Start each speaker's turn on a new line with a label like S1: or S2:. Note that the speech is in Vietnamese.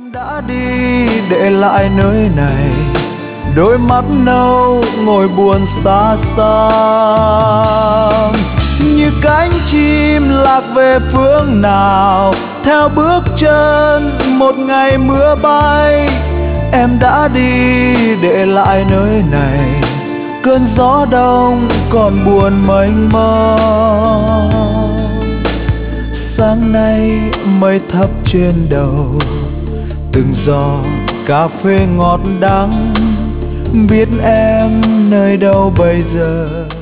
S1: Đã đi để lại nơi này, đôi mắt nâu ngồi buồn xa xa, như cánh chim lạc về phương nào theo bước chân một ngày mưa bay. Em đã đi để lại nơi này, cơn gió đông còn buồn mênh mông. Sáng nay mây thấp trên đầu, từng giọt cà phê ngọt đắng, biết em nơi đâu bây giờ.